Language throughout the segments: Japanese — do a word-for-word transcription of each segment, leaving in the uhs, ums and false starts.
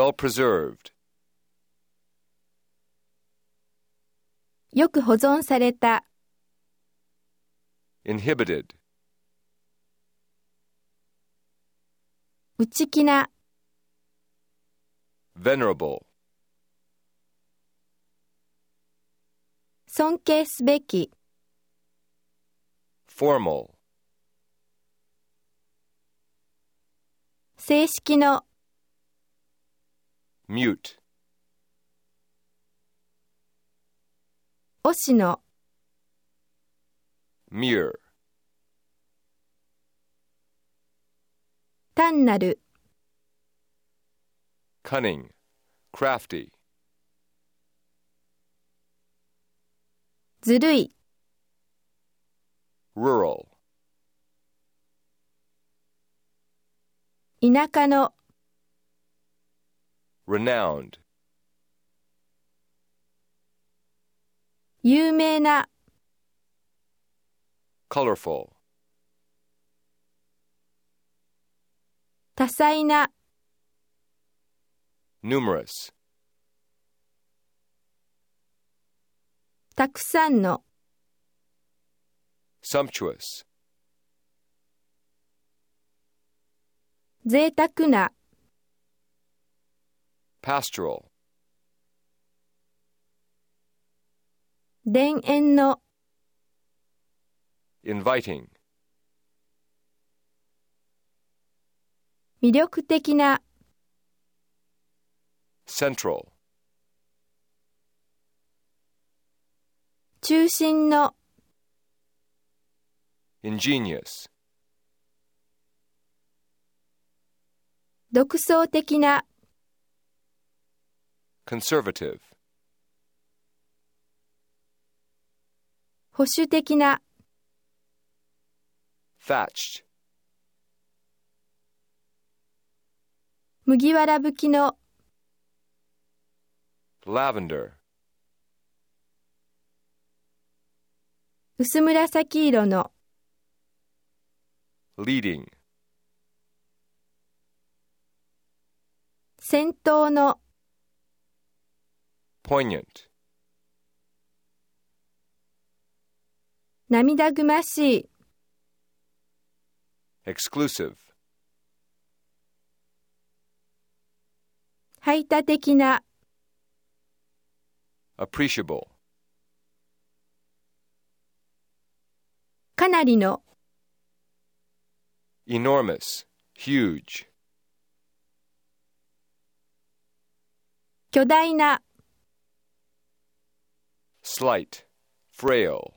well preserved. よく保存された。 Inhibited. 内気な。 Venerable. 尊敬すべき。 Formal. 正式の。 Mute. 推しの。 Mere. 単なる。 Cunning. Crafty. ずるい。 Rural. 田舎の。 Renowned. 有名な。 Colorful. 多彩な。 Numerous. たくさんの。 Sumptuous. 贅沢な。 Pastoral. 田園の。 Inviting. 魅力的な。 Central. 中心の。 Ingenious. 独創的な。 Conservative. 保守的な。 Thatched. 麦わら吹きの。 Lavender. 薄紫色の。 Leading. 先頭の。 Poignant. 涙ぐましい。 Exclusive. 排他的な。 Appreciable. かなりの。 Enormous. Huge. 巨大な。 Slight. Frail.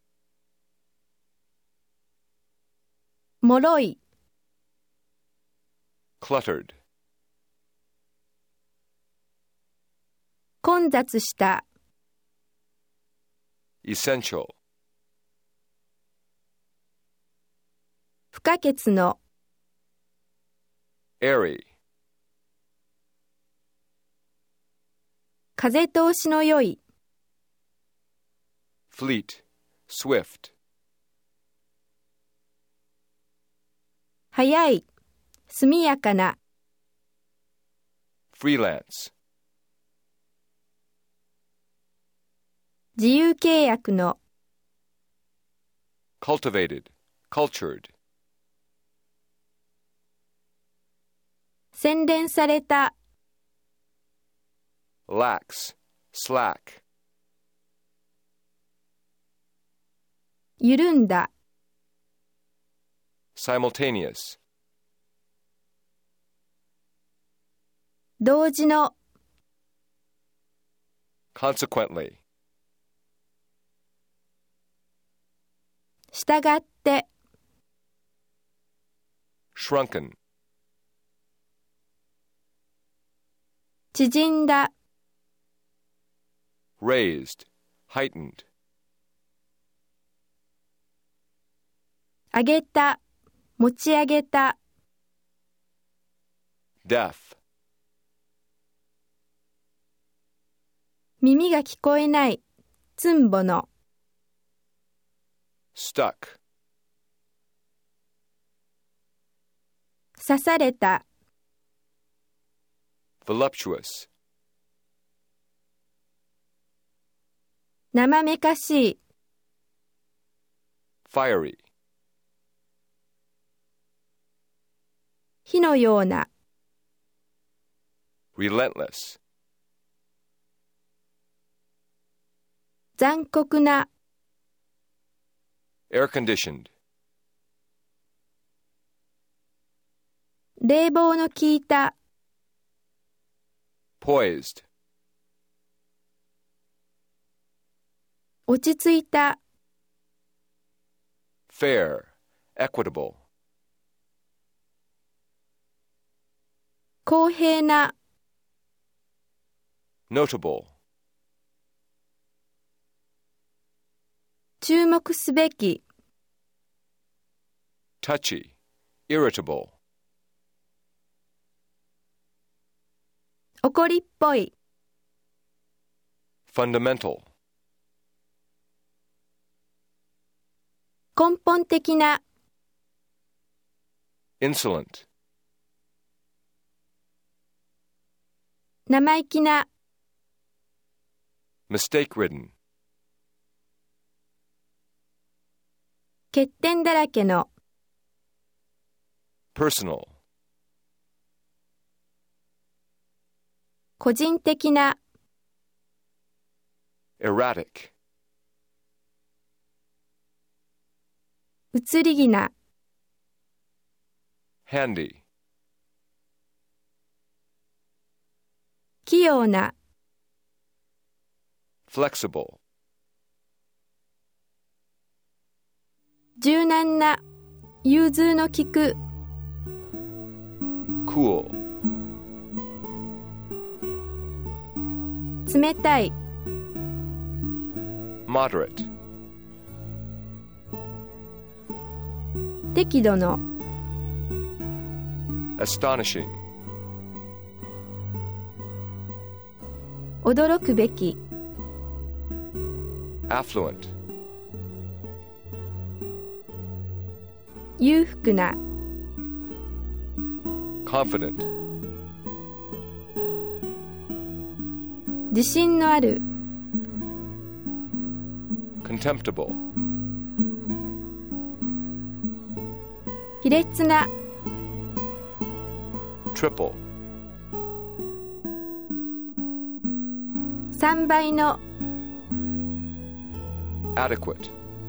脆い。 Cluttered. 混雑した。 Essential. 不可欠の。 Airy. 風通しの良い。 Fleet. Swift. 早い。速やかな。 Freelance. 自由契約の。 Cultivated. Cultured. 洗練された。 Lax. Slack. 緩んだ。 Simultaneous. 同時の。 Consequently. したがって。 Shrunken. 縮んだ。 Raised. Heightened. 上げた。持ち上げた。 Deaf. 耳が聞こえない。つんぼの。 Stuck. 刺された。 voluptuous, 生めかしい、 fiery, 火のような、 relentless, 残酷な、 air-conditioned, 冷房の効いた、 poised, 落ち着いた、 fair, equitable, 公平な、 notable, 注目すべき、 touchy, irritable, 怒りっぽい、 fundamental, 根本的な、 insolent, 生意気な、 mistake-ridden, 欠点だらけの、 personal, 個人的な、 erratic, 移り気な、 handy, 器用な、 flexible, 柔軟な、融通の利く、 cool, 冷たい、 moderate, 適度の、 astonishing, 驚くべき、 affluent, 裕福な、 confident, 自信のある、 contemptible, 卑劣な、 triple, さんばいの、 adequate,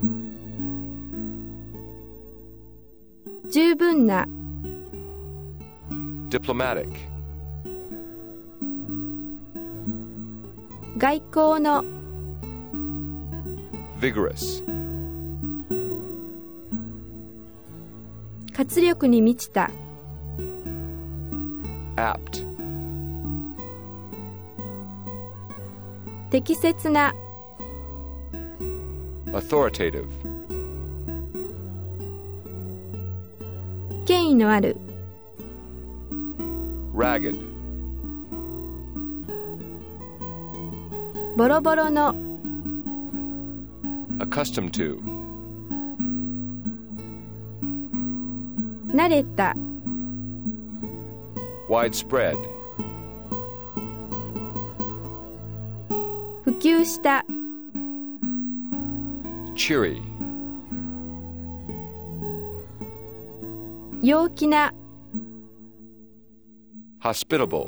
十分な、 diplomatic, 外交の、 vigorous, 活力に満ちた、 apt, 適切な、 authoritative, 権威のある、 ragged, ボロボロの、 accustomed to, 慣れた、 widespread, 普及した、 cheery, 陽気な、 hospitable,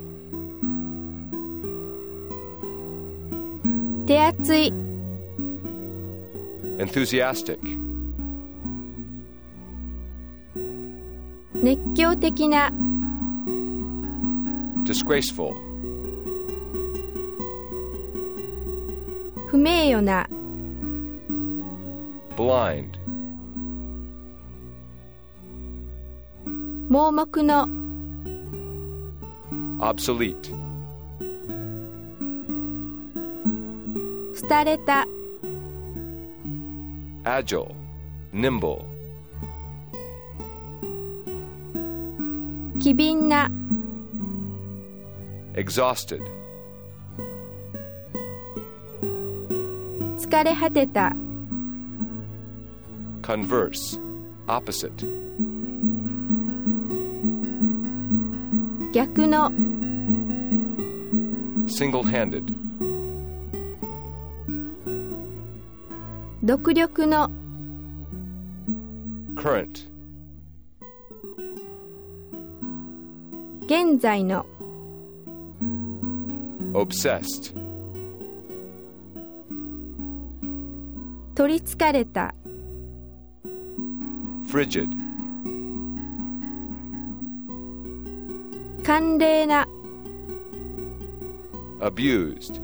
手厚い、 enthusiastic, 熱狂的な、 disgraceful, 不名誉な、 blind, 盲目の、 obsolete, 廃れた、 agile, nimble, 機敏な、 exhausted, 疲れ果てた、 converse, opposite, 逆の、 single-handed, 独力の current, 現在の obsessed, 取りつかれた frigid, 寒冷な abused,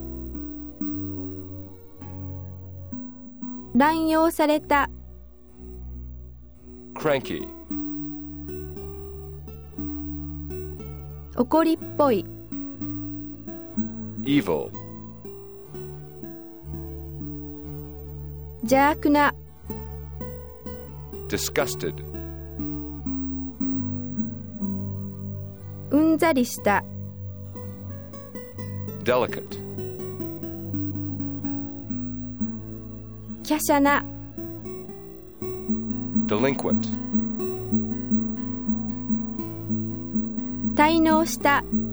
乱用された cranky, 怒りっぽい evil, 邪悪な disgusted, うんざりした delicate, 華奢な delinquent, 滞納した